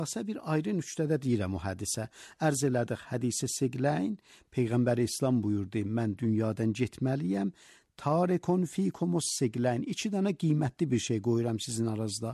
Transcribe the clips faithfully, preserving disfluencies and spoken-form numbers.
Xülasə bir ayrı nüqtədə deyirəm o hədisə. Ərz elədik hədisi Siqləyn, Peyğəmbər İslam buyurdu, mən dünyadan getməliyəm, tarikun fikumus Siqləyn, iki dənə qiymətli bir şey qoyuram sizin aranızda.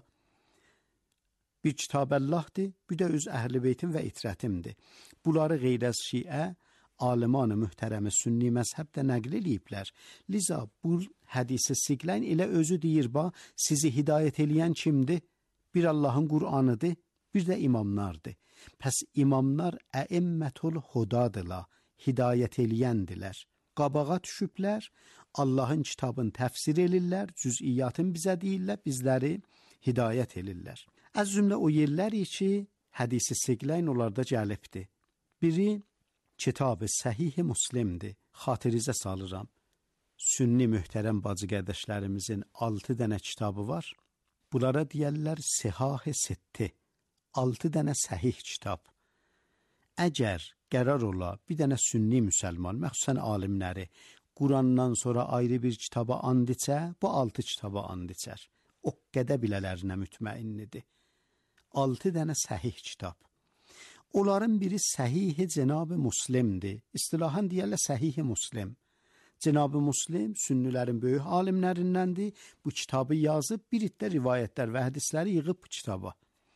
Bir Kitab-əlləhdir, bir də öz əhl-i beytim və itrətimdir. Bunları qeyrəz şiə, aliman-ı mühtərəmi sünni məzhəbdə nəql eləyiblər. Liza bu hədisi Siqləyn elə özü deyir, ba, sizi hidayət eləyən kimdir? Bir Allahın Qur'anıdır, bir də imamlardır. Pəs imamlar əimmətul hudadılar, hidayət eləyəndilər. Qabağa düşüblər, Allahın kitabını təfsir elirlər, cüz'iyyatını bizə deyirlər, bizləri hidayət elirlər. Az cümlə o yerləri ki, hədisi Siqləyn onlarda gəlibdir. Biri, Kitab-ı Səhih Müslimdir, xatirizə salıram. Sünni möhtərəm bacı qardaşlarımızın altı dənə kitabı var. Bunlara deyərlər Sihah-ı Sitti, altı dənə səhih kitab. Əgər qərar ola bir dənə sünni müsəlman, məxsusən alimləri, Qurandan sonra ayrı bir kitaba and içə, bu altı kitaba and içər. O qədər bilələrinə mütməinnidir. Altı dənə səhih kitab. Onların biri Səhih-i Cenab-ı Müslimdir. İstilahan deyərlər Səhih-i Müslim. Cenab-ı Müslim sünnilərin böyük alimlərindəndir. Bu kitabı yazıb, bir iddə rivayətlər və hədisləri yığıb bu kitaba.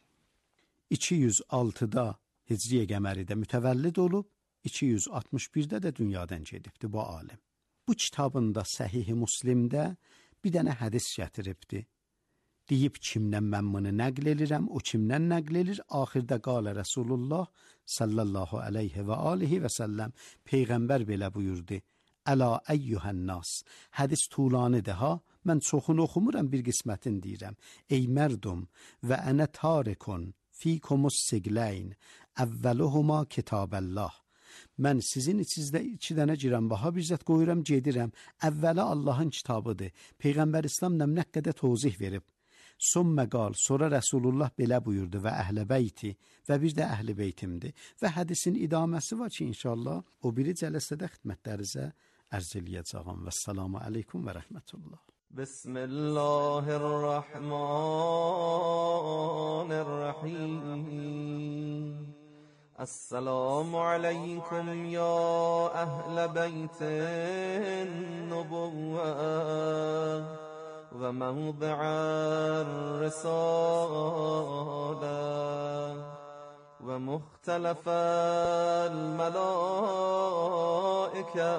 iki yüz altıda Hicriyə qəməridə mütəvəllid olub, iki yüz altmış birdə də dünyadan gedibdi bu alim. Bu kitabında Səhih-i Müslimdə bir dənə hədis gətiribdi. Deyib kimdən mən bunu nəql edirəm, o kimdən nəql edir? Axirdə qalə Rəsulullah sallallahu aleyhi və alihi və səlləm, Peyğəmbər belə buyurdu. Əla əyyuhən nas, hədis tulanıdır ha, mən çoxunu oxumuram, bir qismətini deyirəm. Ey mərdum və ənə tarikun fikumus Siqləyn, əvvəluhuma Kitab-əllah. Mən sizin içinizdə iki dənə ciranbaha bir zət qoyuram, gedirəm. Əvvələ Allahın kitabıdır. Peyğəmbər İslam nə qədər tozih verib. Sümmə qal, sonra Rəsulullah belə buyurdu və əhl-i beyti və bir də əhl-i beytimdir. Və hədisin idaməsi var ki, inşallah o biri cələsədə xidmətlərinizə ərz eləyəcəyəm. Və səlamu aleykum və rəhmətullah. Bismillahirrahmanirrahim. Assalamu aleykum ya əhl-i beytin nubuvvə وموضع الرسالة ومختلف الملائكة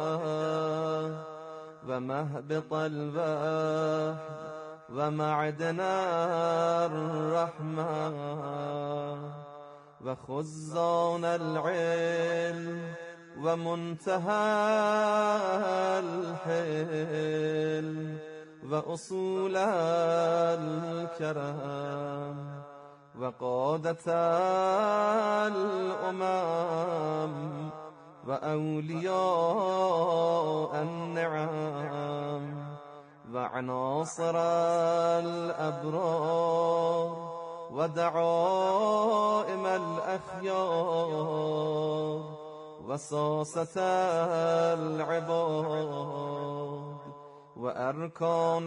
ومهبط الوحي ومعدن الرحمة وخزان العلم ومنتهى الحلم وأصول الكرم وقادة الأمم وأولياء النعم وعناصر الأبرار ودعائم الأخيار وساسة العباد وأركان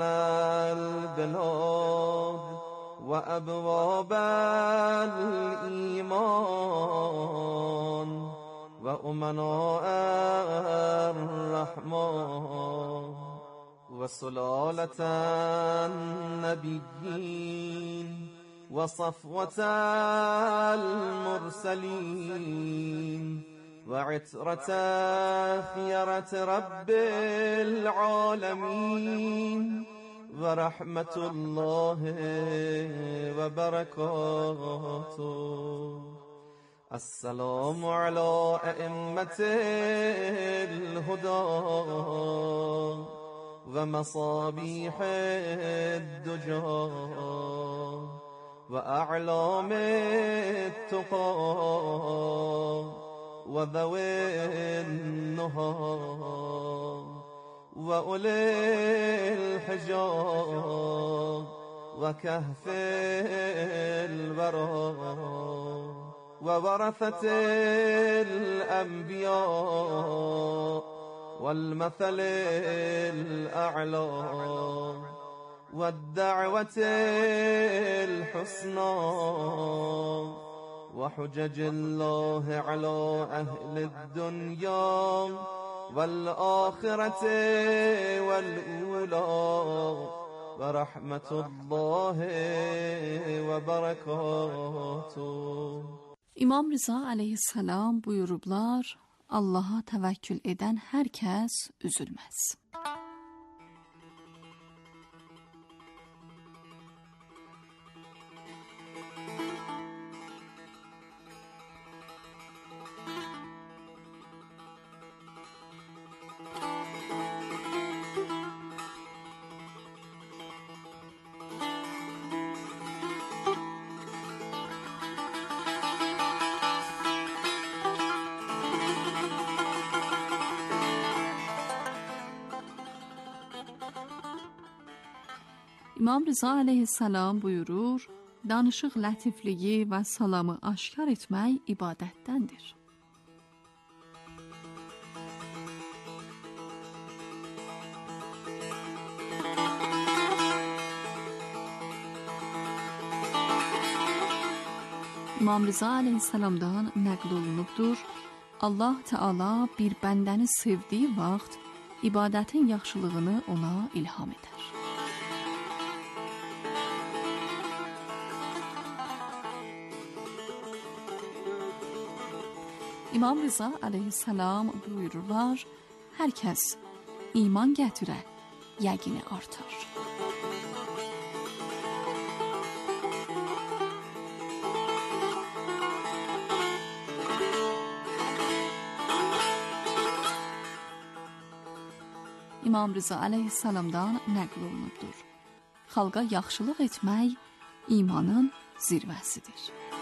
البلاد وأبواب الإيمان وأمناء الرحمن وسلالة النبيين وصفوة المرسلين وعترة خيرة رب العالمين ورحمة الله وبركاته. السلام على أئمة الهدى ومصابيح الدجى وأعلام التقى وذوي النهى وأولي الحجاب وكهف الورى وورثة الأنبياء والمثل الأعلى والدعوة الحسنى وحجج الله على أهل الدنيا والآخرة والأولى ورحمة الله وبركاته. İmam Rıza aleyhisselam buyurublar, Allah'a təvəkkül edən hər kəs üzülməz. İmam Rıza aleyhisselam buyurur, danışıq lətifliyi və salamı aşkar etmək ibadətdəndir. İmam Rıza aleyhisselamdan nəql olunubdur, Allah Teala bir bəndəni sevdiyi vaxt ibadətin yaxşılığını ona ilham edər. İmam Rıza aleyhisselam buyururlar, hər kəs iman gətirə, yəqini artar. İmam Rıza aleyhisselamdan nəql olunubdur. Xalqa yaxşılıq etmək imanın zirvəsidir.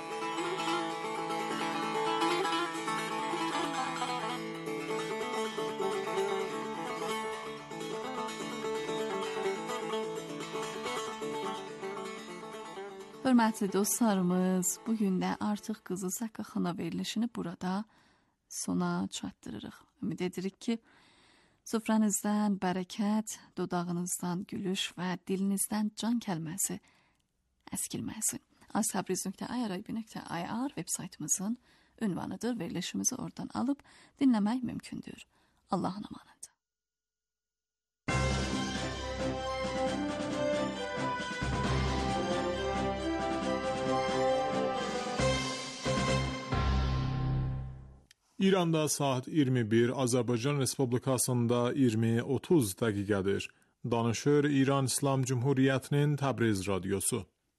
Hörmətli dostlarımız, bugün də artıq Qızıl Səqqaxana verilişini burada sona çatdırırıq. Ümid edirik ki, sofranızdan bərəkət, dodağınızdan gülüş və dilinizdən can kəlməsi əskilməsin. aztabriz nöqtə i r nöqtə i r web saytımızın ünvanıdır. Verilişimizi oradan alıb dinləmək mümkündür. Allah'ın amanı. İranda saat iyirmi bir, Azərbaycan Respublikasında iyirmi otuz dəqiqədir. Danışır İran İslam Cumhuriyyətinin Təbriz radiosu.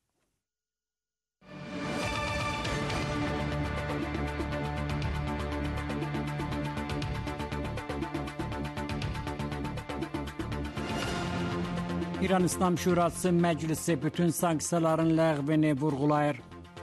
İran İslam Şurası Məclisi bütün sanksiyaların ləğvini vurğulayır.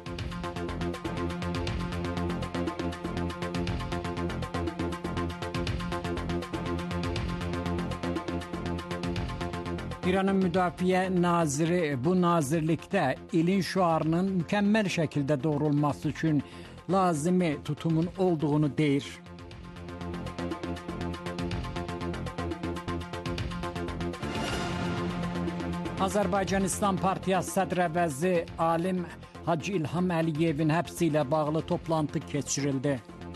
İranın Müdafiə Naziri bu nazirlikdə ilin şüarının mükəmməl şəkildə doğrulması üçün lazımi tutumun olduğunu deyir. Azərbaycan İslam Partiyası sədr əvəzi alim Hacı İlham Əliyevin həbsi ilə bağlı toplantı keçirildi.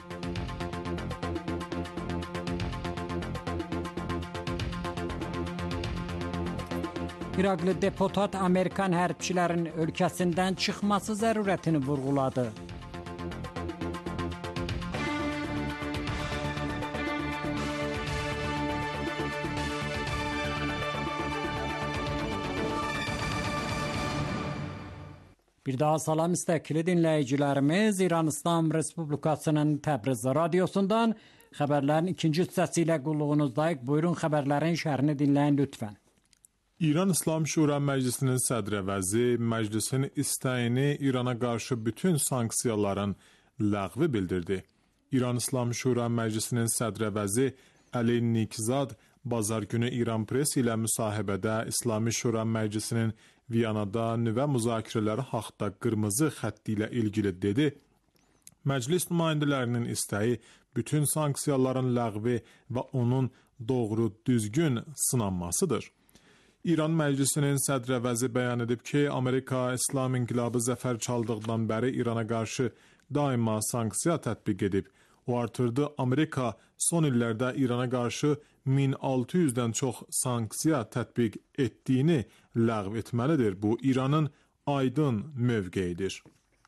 İraqlı deputat Amerikan hərbçilərin ölkəsindən çıxması zərurətini vurğuladı. Bir daha salam müstəqili dinləyicilərimiz, İran İslam Respublikasının Təbriz radiosundan xəbərlərin ikinci hissəsi ilə qulluğunuzdayıq. Buyurun xəbərlərin şərhini dinləyin lütfən. İran İslam Şura Məclisinin sədr əvəzi məclisin istəyini İrana qarşı bütün sanksiyaların ləğvi bildirdi. İran İslam Şura Məclisinin sədr əvəzi Əli Nikzad bazar günü İran Press ilə müsahibədə İslami Şura Məclisinin Viyanada nüvə müzakirələri haqda qırmızı xətti ilə ilgili dedi. Məclis nümayəndələrinin istəyi bütün sanksiyaların ləğvi və onun doğru düzgün sınanmasıdır. İran Məclisinin sədr əvəzi bəyan edib ki, Amerika İslam inqilabı zəfər çaldıqdan bəri İrana qarşı daima sanksiya tətbiq edib. O artırdı, Amerika son illərdə İrana qarşı min altı yüzdən çox sanksiya tətbiq etdiyini ləğv etməlidir. Bu, İranın aydın mövqeyidir.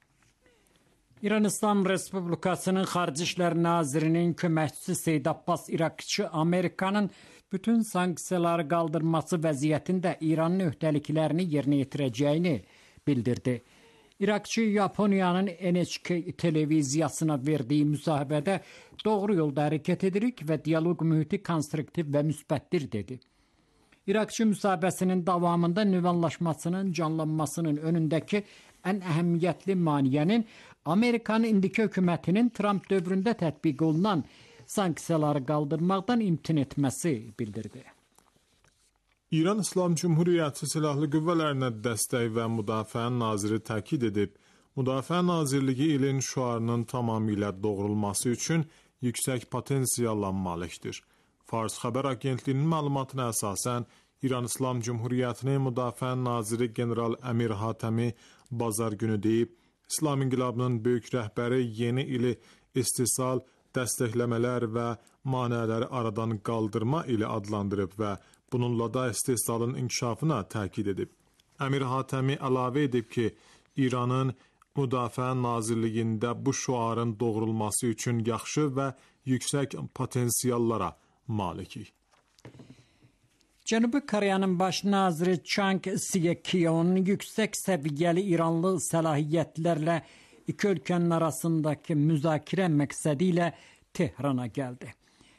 İran İslam Respublikasının Xarici İşlər Nazirinin köməkçisi Seyyid Abbas İraqçı Amerikanın bütün sanksiyaları qaldırması vəziyyətində İranın öhdəliklərini yerinə yetirəcəyini bildirdi. İraqçı Yaponiyanın N H K televiziyasına verdiyi müsahibədə doğru yolda hərəkət edirik və dialoq mühiti konstruktiv və müsbətdir dedi. İraqçı müsahibəsinin davamında nüvə anlaşmasının canlanmasının önündəki ən əhəmiyyətli maniyənin Amerikanın indiki hökumətinin Trump dövründə tətbiq olunan sanksiyaları qaldırmaqdan imtin etməsi bildirdi. İran İslam Cümhuriyyəti Silahlı Qüvvələrinə dəstək və Müdafiə Naziri təkid edib, Müdafiə Nazirliyi ilin şüarının tamamilə doğrulması üçün yüksək potensiala malikdir. Fars xəbər agentliyinin məlumatına əsasən, İran İslam Cümhuriyyətinin Müdafiə Naziri General Əmir Hatəmi bazar günü deyib, İslam İnqilabının böyük rəhbəri yeni ili istihsal, dəstəkləmələr və maneələri aradan qaldırma ili adlandırıb və bununla da istehsalın inkişafına təkid edib. Əmir Hatəmi əlavə edib ki, İranın Müdafiə Nazirliyində bu şüarın doğrulması üçün yaxşı və yüksək potensiallara malikik. Cənubi Koreyanın baş naziri Chang Sye-kyun yüksək səviyyəli İranlı səlahiyyətlərlə iki ölkənin arasındakı müzakirə məqsədi ilə Tehrana gəldi.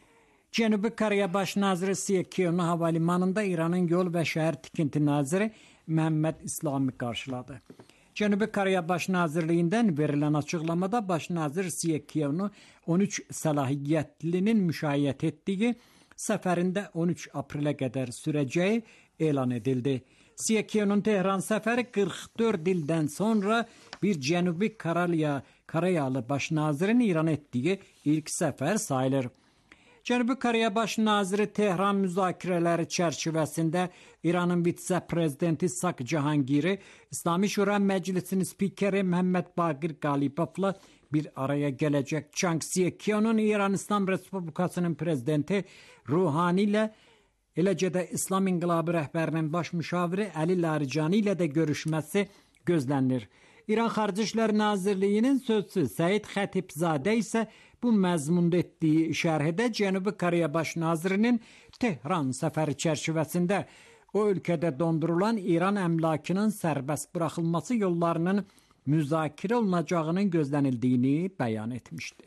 Cənubi Koreya baş naziri Sye-kyunu havalimanında İranın yol və şəhər tikinti naziri Məhəmməd İslami qarşıladı. Cənubi Koreya baş nazirliyindən verilən açıqlamada baş nazir Sye-kyunu on üç səlahiyyətlinin müşayiət etdiyi səfərində on üç aprelə qədər sürəcəyi elan edildi. Sye-kyunun Tehran səfəri qırx dörd ildən sonra bir Cənubi Koreya Koreyalı baş nazirin İran etdiyi ilk səfər sayılır. Cənubi Koreya baş naziri Tehran müzakirələri çərçivəsində İranın vitse-prezidenti İshak Cahangiri, İslami Şura Məclisinin spikeri Məhəmməd Baqir Qalibovla bir araya gələcək. Chang Sye-kyunun İran İslam Respublikasının prezidenti Ruhani ilə, eləcə də İslam İnqilabı rəhbərinin baş müşaviri Əli Larijani ilə də görüşməsi gözlənilir. İran Xarici İşlər Nazirliyinin sözçüsü Səid Xətibzadə isə bu məzmunda etdiyi şərhdə Cənubi Koreya baş nazirinin Tehran səfəri çərçivəsində o ölkədə dondurulan İran əmlakının sərbəst buraxılması yollarının müzakirə olunacağının gözlənildiyini bəyan etmişdi.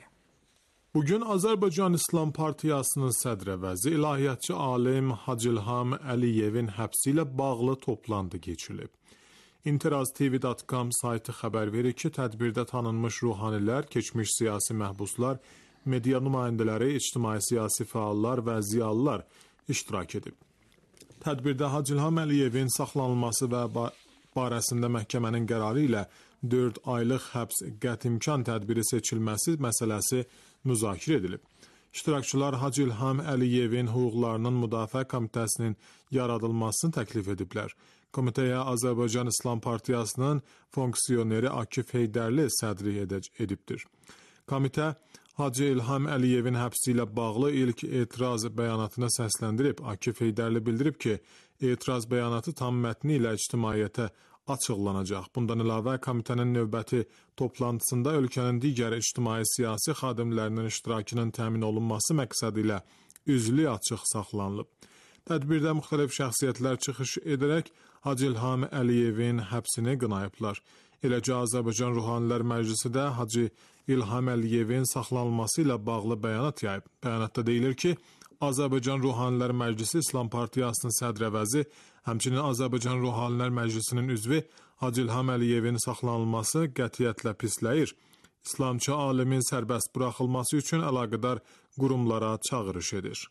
Bugün Azərbaycan İslam Partiyasının sədr əvəzi ilahiyyatçı alim Hacı İlham Əliyevin həbsi ilə bağlı toplantı keçirilib. İnteraz T V nöqtə com saytı xəbər verir ki, tədbirdə tanınmış ruhanilər, keçmiş siyasi məhbuslar, media nümayəndələri, ictimai-siyasi fəallar və ziyalılar iştirak edib. Tədbirdə Hacı İlham Əliyevin saxlanılması və barəsində məhkəmənin qərarı ilə dörd aylıq həbs qətimkan tədbiri seçilməsi məsələsi müzakirə edilib. İştirakçılar Hacı İlham Əliyevin hüquqlarının müdafiə komitəsinin yaradılmasını təklif ediblər. Komitəyə Azərbaycan İslam Partiyasının fonksiyoneri Akif Heydərli sədrlik edibdir. Komitə Hacı İlham Əliyevin həbsi ilə bağlı ilk etiraz bəyanatına səsləndirib. Akif Heydərli bildirib ki, etiraz bəyanatı tam mətni ilə ictimaiyyətə açıqlanacaq. Bundan əlavə komitənin növbəti toplantısında ölkənin digər ictimai-siyasi xadimlərinin iştirakının təmin olunması məqsədi ilə üzlü açıq saxlanılıb. Tədbirdə müxtəlif şəxsiyyətlər çıxış edərək Hacı İlham Əliyevin həbsini qınayıblar. Eləcə Azərbaycan Ruhanilər Məclisi də Hacı İlham Əliyevin saxlanılması ilə bağlı bəyanat yayıb. Bəyanatda deyilir ki, Azərbaycan Ruhanilər Məclisi İslam Partiyasının sədr əvəzi, həmçinin Azərbaycan Ruhanilər Məclisinin üzvü Hacı İlham Əliyevin saxlanılması qətiyyətlə pisləyir. İslamçı alimin sərbəst buraxılması üçün əlaqədar qurumlara çağırış edir.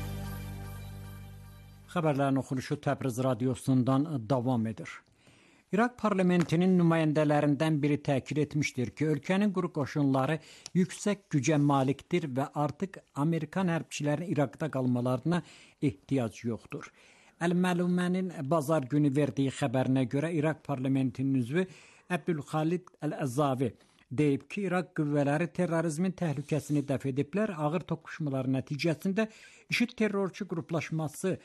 Xəbərlərin oxunuşu Təbriz radiosundan davam edir. İraq parlamentinin nümayəndələrindən biri təkid etmişdir ki, ölkənin quru qoşunları yüksək gücə malikdir və artıq Amerikan hərbçilərin İraqda qalmalarına ehtiyac yoxdur. Əl-Məlumənin bazar günü verdiyi xəbərinə görə İraq parlamentinin üzvü Əbdülxalid Əl-Əzavi deyib ki, İraq qüvvələri terrorizmin təhlükəsini dəf ediblər. Ağır toqquşmalar nəticəsində IŞİD terrorçu qruplaşması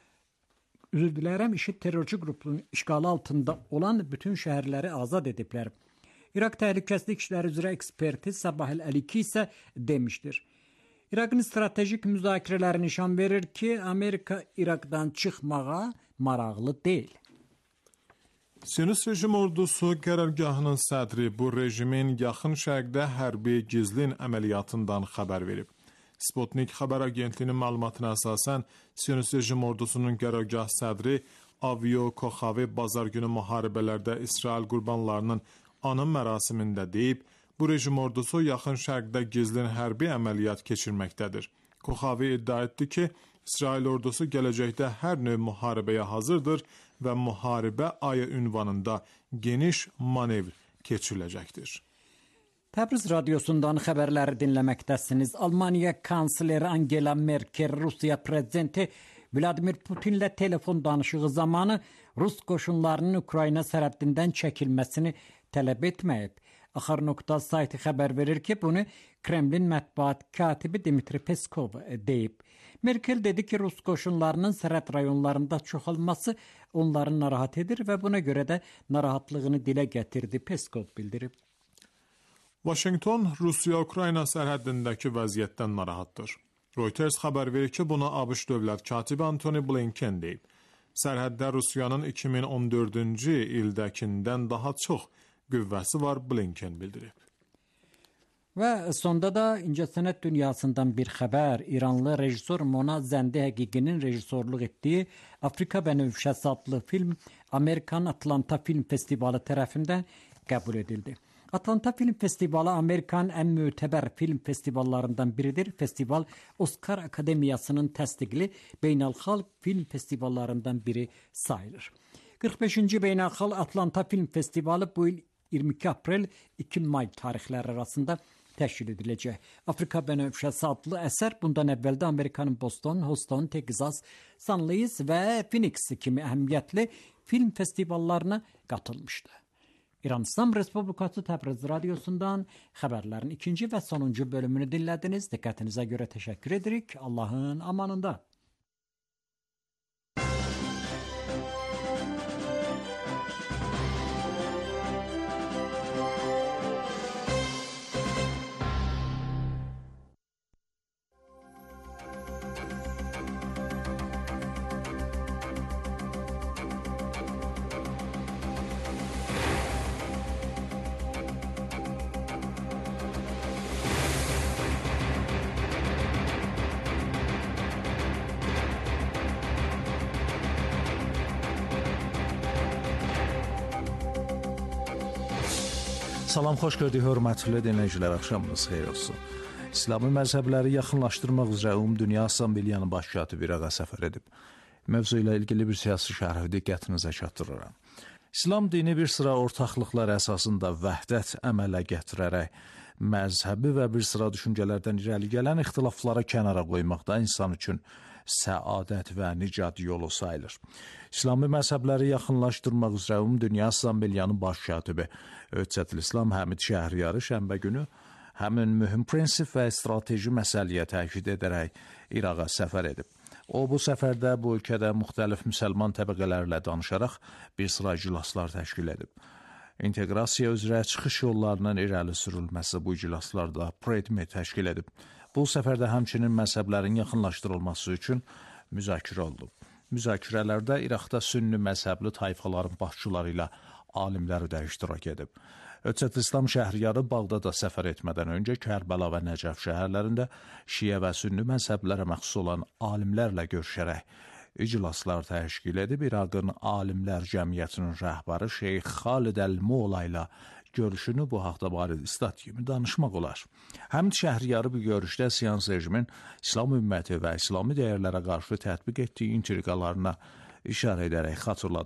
Üzr dilərəm, IŞİD terrorçu qrupunun işğalı altında olan bütün şəhərləri azad ediblər. İraq Təhlükəsizlik İşləri üzrə eksperti Sabah Əl-Əliki isə demişdir. İraqın stratejik müzakirələri nişan verir ki, Amerika İraqdan çıxmağa maraqlı deyil. Siyonist rejim ordusu qərargahının sədri bu rejimin yaxın şərqdə hərbi gizlin əməliyyatından xəbər verib. Sputnik xəbər agentliyinin məlumatına əsasən, Siyonist rejim ordusunun qərargah sədri Avio Koxavi bazar günü müharibələrdə İsrail qurbanlarının anım mərasimində deyib, bu rejim ordusu yaxın şərqdə gizlin hərbi əməliyyat keçirməkdədir. Koxavi iddia etdi ki, İsrail ordusu gələcəkdə hər növ müharibəyə hazırdır və müharibə ayı ünvanında geniş manevr keçiriləcəkdir. Təbriz radiosundan xəbərləri dinləməkdəsiniz. Almaniya kansleri Angela Merkel, Rusiya prezidenti Vladimir Putinlə telefon danışığı zamanı Rus qoşunlarının Ukrayna sərhəddindən çəkilməsini tələb etməyib. Axar nokta sayti xəbər verir ki, bunu Kremlin mətbuat katibi Dmitri Peskov deyib. Merkel dedi ki, Rus qoşunlarının sərhəd rayonlarında çoxalması onları narahat edir və buna görə də narahatlığını dilə gətirdi, Peskov bildirib. Washington, Rusiya-Ukrayna sərhəddindəki vəziyyətdən narahatdır. Reuters xəbər verir ki, buna ABŞ dövlət katibi Antony Blinken deyib. Sərhəddə Rusiyanın iki min on dördüncü ildəkindən daha çox qüvvəsi var, Blinken bildirib. Və sonda da incəsənət dünyasından bir xəbər. İranlı rejissor Mona Zəndi Həqiqinin rejissorluq etdiyi Afrika Bənövşəsi adlı film Amerikan Atlanta Film Festivalı tərəfindən qəbul edildi. Atlanta Film Festivalı Amerikanın ən mötəbər film festivallarından biridir. Festival Oscar Akademiyasının təsdiqli beynəlxalq film festivallarından biri sayılır. qırx beşinci beynəlxalq Atlanta Film Festivalı bu il iyirmi iki aprel iki may tarixləri arasında təşkil ediləcək. Afrika Bənövşəsi adlı əsər bundan əvvəldə Amerikanın Boston, Houston, Texas, San Luis və Phoenix kimi əhəmiyyətli film festivallarına qatılmışdı. İran İslam Respublikası Təbriz radiosundan xəbərlərin ikinci və sonuncu bölümünü dinlədiniz. Diqqətinizə görə təşəkkür edirik. Allahın amanında. Salam, xoş gördük, hörmətli dinləyicilər, axşamınız xeyir olsun. İslami məzhəbləri yaxınlaşdırmaq üzrə Ümumdünya Assambleyanın baş katibi İraqa səfər edib. Mövzu ilə ilgili bir siyasi şərhi diqqətinizə çatdırıram. İslam dini bir sıra ortaqlıqlar əsasında vəhdət əmələ gətirərək məzhəbi və bir sıra düşüncələrdən irəli gələn ixtilafları kənara qoymaqda insan üçün səadət və nicat yolu sayılır. İslami məzhəbləri yaxınlaşdırmaq üzrə Ümumdünya Assambleyanın baş katibi Öhdətül İslam Həmid Şəhriyarı şənbə günü həmin mühüm prinsip və strateji məsələyə təkid edərək İraqa səfər edib. O, bu səfərdə bu ölkədə müxtəlif müsəlman təbəqələrlə danışaraq bir sıra iclaslar təşkil edib. İnteqrasiya üzrə çıxış yollarının irəli sürülməsi bu iclaslarda predmi təşkil edib. Bu səfərdə həmçinin məzhəblərin yaxınlaşdırılması üçün müzakirə oldu. Müzakirələrdə İraqda sünni məzhəbli tayfaların başçıları ilə alimləri də iştirak edib. Öhdətül İslam Şəhriyarı Bağdada səfər etmədən öncə Kərbəla və Nəcəf şəhərlərində şiə və sünni məzhəblərə məxsus olan alimlərlə görüşərək iclaslar təşkil edib. İraqın Alimlər Cəmiyyətinin rəhbəri Şeyx Xalid Əl-Mola ilə görüşünü bu haqda barədə istat kimi danışmaq olar. Həmid Şəhriyarı bu görüşdə siyans rejimin İslam ümməti və İslami dəyərlərə qarşı tətbiq etdiyi intriqalarına işarə edərək xatırladıb.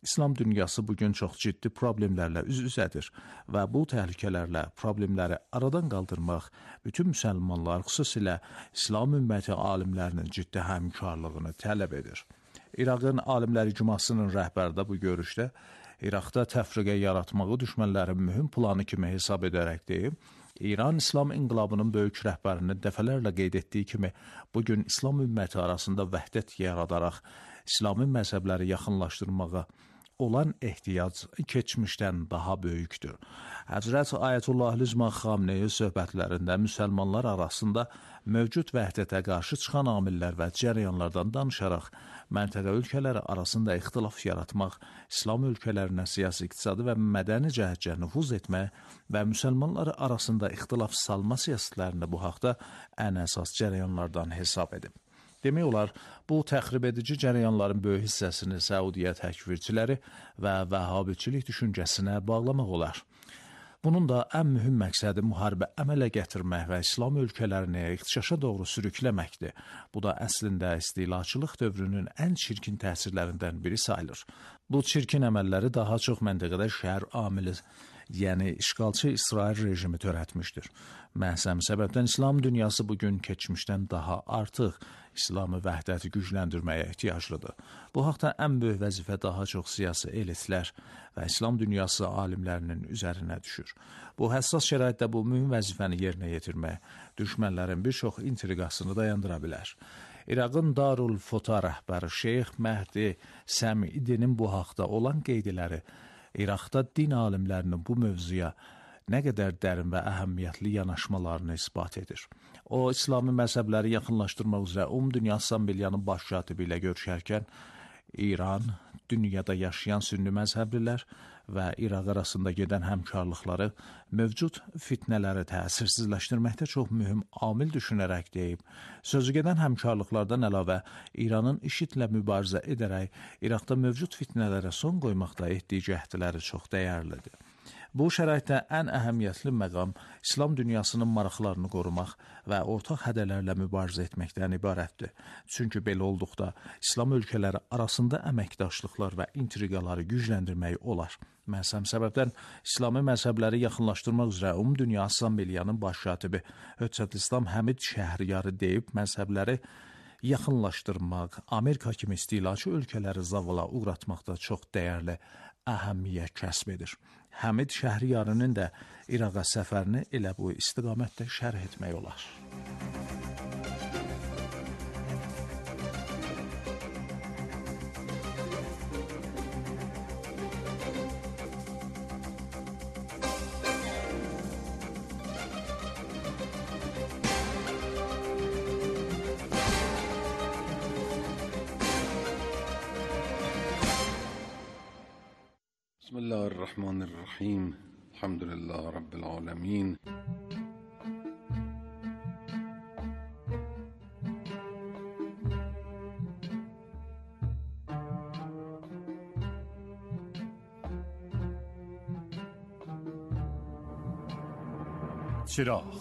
İslam dünyası bugün çox ciddi problemlərlə üz-üzədir və bu təhlükələrlə problemləri aradan qaldırmaq bütün müsəlmanlar, xüsusilə İslam ümməti alimlərinin ciddi həmkarlığını tələb edir. İraqın Alimlər İcmasının rəhbəri də bu görüşdə İraqda təfriqə yaratmağı düşmənlərin mühüm planı kimi hesab edərək deyib, İran İslam inqilabının böyük rəhbərinin dəfələrlə qeyd etdiyi kimi, bugün İslam ümməti arasında vəhdət yaradaraq İslami məzhəbləri yaxınlaşdırmağa olan ehtiyac keçmişdən daha böyükdür. Həzrət Ayətullah Lüzman Xamneyi söhbətlərində müsəlmanlar arasında mövcud vəhdətə qarşı çıxan amillər və cərəyanlardan danışaraq, məntəqə ölkələri arasında ixtilaf yaratmaq, İslam ölkələrinə siyasi, iqtisadi və mədəni cəhətcə nüfuz etmək və müsəlmanlar arasında ixtilaf salma siyasətlərini bu haqda ən əsas cərəyanlardan hesab edib. Demək olar, bu təxrib edici cərəyanların böyük hissəsini Səudiyyə təkfirçiləri və vəhabiçilik düşüncəsinə bağlamaq olar. Bunun da ən mühüm məqsədi müharibə əmələ gətirmək və İslam ölkələrini ixtişaşa doğru sürükləməkdir. Bu da əslində istilaçılıq dövrünün ən çirkin təsirlərindən biri sayılır. Bu çirkin əməlləri daha çox məntəqədə şər amili, yəni işğalçı İsrail rejimi törətmişdir. Məhz həmin səbəbdən İslam dünyası bugün keçmişdən daha artıq İslamı vəhdəti gücləndirməyə ehtiyaclıdır. Bu haqda ən böyük vəzifə daha çox siyasi elitlər və İslam dünyası alimlərinin üzərinə düşür. Bu həssas şəraitdə bu mühüm vəzifəni yerinə yetirmək düşmənlərin bir çox intriqasını dayandıra bilər. İraqın Darul Fota rəhbəri Şeyx Məhdi Səmidinin bu haqda olan qeydləri İraqda din alimlərinin bu mövzuya nə qədər dərin və əhəmiyyətli yanaşmalarını isbat edir. O, İslami məzhəbləri yaxınlaşdırmaq üzrə Üm Dünya Assambleyanın baş katibi ilə görüşərkən İran, dünyada yaşayan sünni məzhəblilər və İraq arasında gedən həmkarlıqları mövcud fitnələri təsirsizləşdirməkdə çox mühüm amil düşünərək deyib, sözü gedən həmkarlıqlardan əlavə İranın IŞİD-lə mübarizə edərək İraqda mövcud fitnələrə son qoymaqda etdiyi cəhdləri çox dəyərlidir. Bu şəraitdə ən əhəmiyyətli məqam İslam dünyasının maraqlarını qorumaq və ortaq hədələrlə mübarizə etməkdən ibarətdir. Çünki belə olduqda İslam ölkələri arasında əməkdaşlıqlar və intriqaları gücləndirmək olar. Məhz həmin səbəbdən İslami məzhəbləri yaxınlaşdırmaq üzrə Üm Dünya Assambleyanın baş katibi Höccət İslam Həmid Şəhriyarı deyib, məzhəbləri yaxınlaşdırmaq, Amerika kimi istilaçı ölkələri zavala uğratmaqda çox dəyərli əhəmiyyət kəsb edir. Həmid Şəhriyarının da İraqa səfərini elə bu istiqamətdə şərh etmək olar. بسم الله الرحمن الرحیم الحمد لله رب العالمین چراغ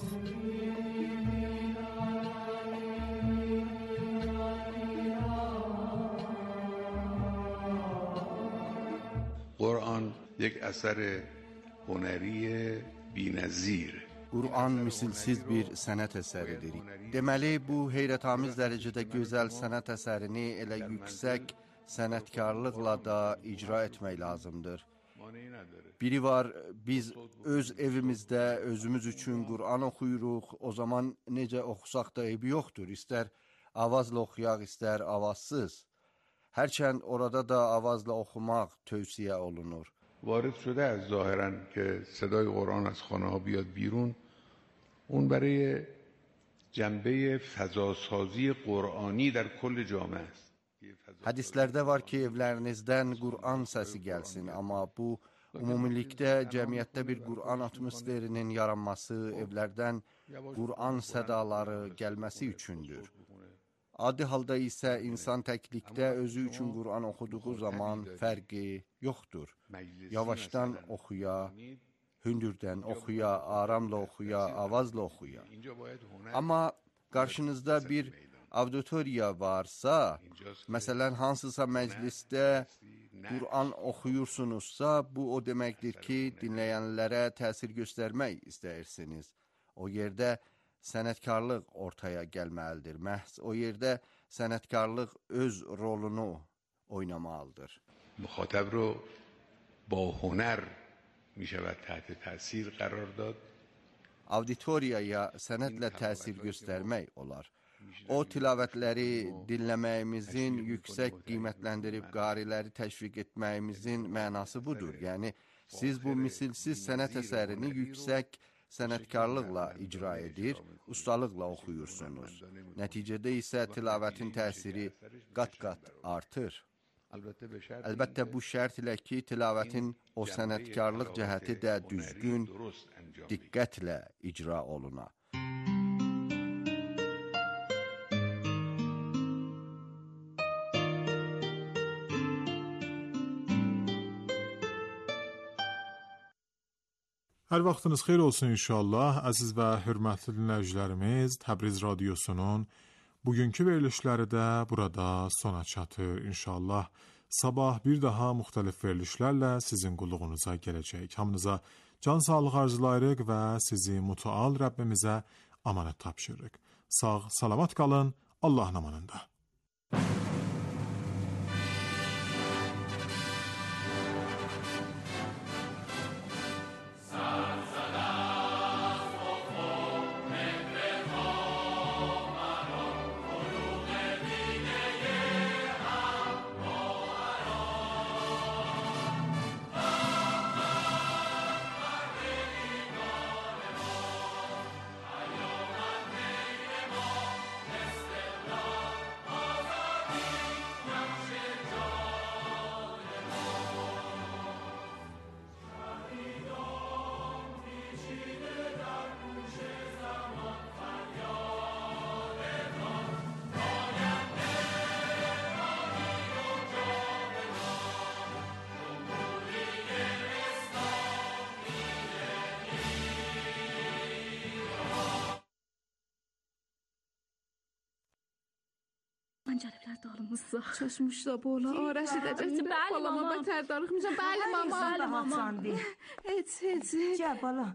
قرآن یک اثر هنری بی‌نظیر. Qur'an misilsiz bir sənət əsəridir. Deməli, bu heyrətamiz dərəcədə gözəl sənət əsərini elə yüksək sənətkarlıqla da icra etmək lazımdır. Biri var, biz öz evimizdə özümüz üçün Qur'an oxuyuruq, o zaman necə oxusaq da eybi yoxdur. İstər avazla oxuyaq, istər avazsız. Hərçənd orada da avazla oxumaq tövsiyə olunur. وارد شده از ظاهراً که صدای قرآن از خانه ها بیاد بیرون، اون برای جنبه فضاسازی قرآنی در کل جامعه است. Hədislərdə var ki, evlərinizdən Qur'an səsi gəlsin, amma bu ümumilikdə cəmiyyətdə bir Qur'an atmosferinin yaranması, evlərdən Qur'an sədaları gəlməsi üçündür. Adi halda isə insan təklikdə özü üçün Qur'an oxuduğu zaman fərqi yoxdur. Yavaşdan oxuya, hündürdən oxuya, aramla oxuya, avazla oxuya. Amma qarşınızda bir auditoriya varsa, məsələn, hansısa məclisdə Qur'an oxuyursunuzsa, bu o deməkdir ki, dinləyənlərə təsir göstərmək istəyirsiniz. O yerdə sənətkarlıq ortaya gəlməlidir. Məhz o yerdə sənətkarlıq öz rolunu oynamalıdır. مخاطب رو با هنر می شود تحت تاثیر قرار داد. Auditoriyaya sənətlə təsir göstərmək olar. O tilavətləri dinləməyimizin yüksək qiymətləndirib qariləri təşviq etməyimizin mənası budur. Yəni siz bu misilsiz sənət əsərini yüksək sənətkarlıqla icra edir, ustalıqla oxuyursunuz. Nəticədə isə tilavətin təsiri qat-qat artır. Əlbəttə bu şərt ilə ki, tilavətin o sənətkarlıq cəhəti də düzgün, diqqətlə icra oluna. Hər vaxtınız xeyir olsun inşallah. Əziz və hörmətli dinləyicilərimiz, Təbriz radiosunun bugünkü verilişləri də burada sona çatır inşallah. Sabah bir daha müxtəlif verilişlərlə sizin qulluğunuza gələcək. Hamınıza can sağlıq arzulayırıq və sizi mütəal Rəbbimizə amanət tapşırırıq. Sağ, salamat qalın, Allahın amanında. Pəncərələr dağılmışsa. Çaşmışda bola, arəş edəcəkdir. Balama bətər darıxmışam. Bəli, mama. Bəli, mama. Heç, heç. Gəl, bala.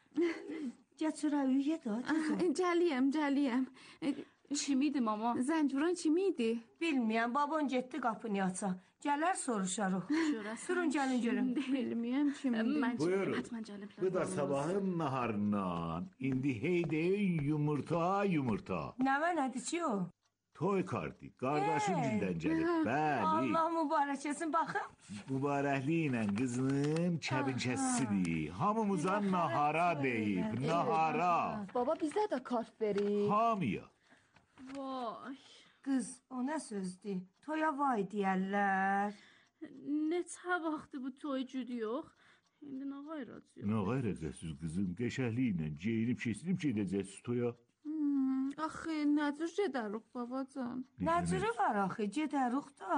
Gəl, çura üyə da. Gəliyəm, gəliyəm. Kim idi, mama? Zəng vuran kim idi? Bilməyəm, baban getdi qapını açsa. Gələr soruşarıq. Durun, gəlin görün. Bilməyəm kim idi. Buyurun, bu da sabahın naharından. İndi heydeyin yumurta, yumurta. Nəvə nədir ki o? Toy kartı, qardaşın dildən gəlib, bəli. Allah mübarək etsin, baxım. Mübarəkliklə qızının kəbinkəsidir. Hamımıza nahara deyib, nahara. Baba bizə də kart verir. Hamıya. Vay. Qız, o nə sözdür? Toya vay deyərlər. Neçə vaxtdır bu toy cüdü yox? İndi nə qayracıq? Nə qayracaqsınız qızım? Qəşəhliklə geyinib keçinib gedəcəksiniz toya. Axı, nəcür gedərik, babacan? Nəcürü var axı, gedərik da.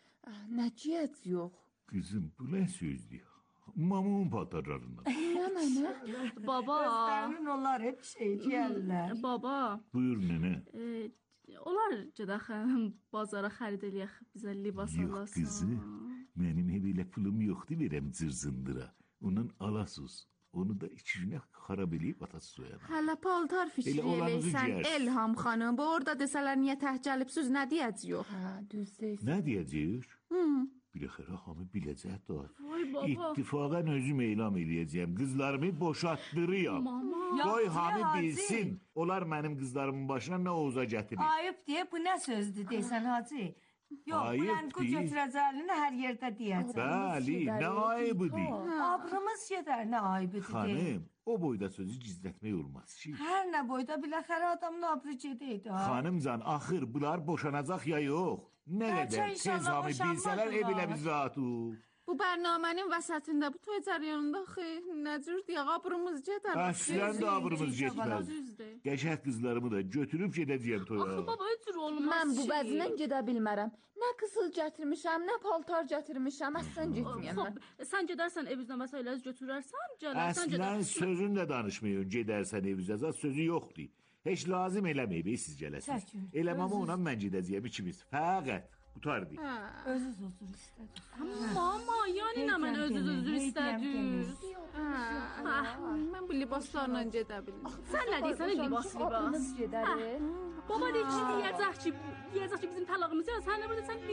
Nəciyət yox. Qızım, bu nə sözdür? Mamamın paltarlarından. Nə mənə? Baba. Özlərinin onlar hep şey deyərlər. Baba. Buyur, nənə. Onlar gedək bazara xərid eləyək, bizə libas alasın. Yox, qızım, mənim elə pulum yoxdur, verəm cırzındıra. Ondan alasız. Onu da iki günə xarab eləyib atası soyana. Hələ paltar fikri eləysən, Elham xanım. Bu orada desələr niyə təh gəlibsiniz, nə deyəcəyik? Hə, düz deyirsən. Nə deyəcəyik? Hı. Biləxərə hamı biləcək da. Vay baba. İttifaqən özüm elan eləyəcəyəm. Qızlarımı boşatdırıyam. Mama. Qoy hamı bilsin. Onlar mənim qızlarımın başına nə oza gətirir. Ayıb deyə bu nə sözdür deyəsən hacı? Yox, bu götürəcəlini hər yerdə deyəcək. Bəli, nə ayıbıdır. Abrımız gedər, nə ayıbıdır. Xanım, o boyda sözü gizlətmək olmaz ki. Hər nə boyda biləxərə adamın abrı gedəydi. Xanımcan, axır bunlar boşanacaq ya yox. Nə qədər tez hamı bilsələr ev ilə biz rahatıq. Bu bərnamənin vəsətində, bu toy cəryanında axı, nəcür deyək, abrımız gedər. Əslən də abrımız getməz. Qəşəng qızlarımı da götürüb gedəcəyəm toya. Axı, baba, ötür olmaz. Mən bu bəzlə gedə bilmərəm. Nə qızıl gətirmişəm, nə paltar gətirmişəm, əslən getməyəm mən. Sən gedərsən evizdən məsələz götürərsən, gələrsən gedərsən. Əslən sözün də danışmayın, gedərsən evizdən, sözü yoxdur. Heç lazım eləməyib, siz gələsiniz. Eləməmə ona mən gedəcəyəm ikimiz. Fəqət Qurtardı. Özünüz huzur istədiniz. Mama, yəni nə mən özünüz huzur istədiniz? Mən bu libaslarla gedə bilmirəm. Sən nə deyirsən libas libas? Gedərik. Baba deyir ki, deyəcək ki, deyəcək ki bizim talağımız yox. Sən nə burada sən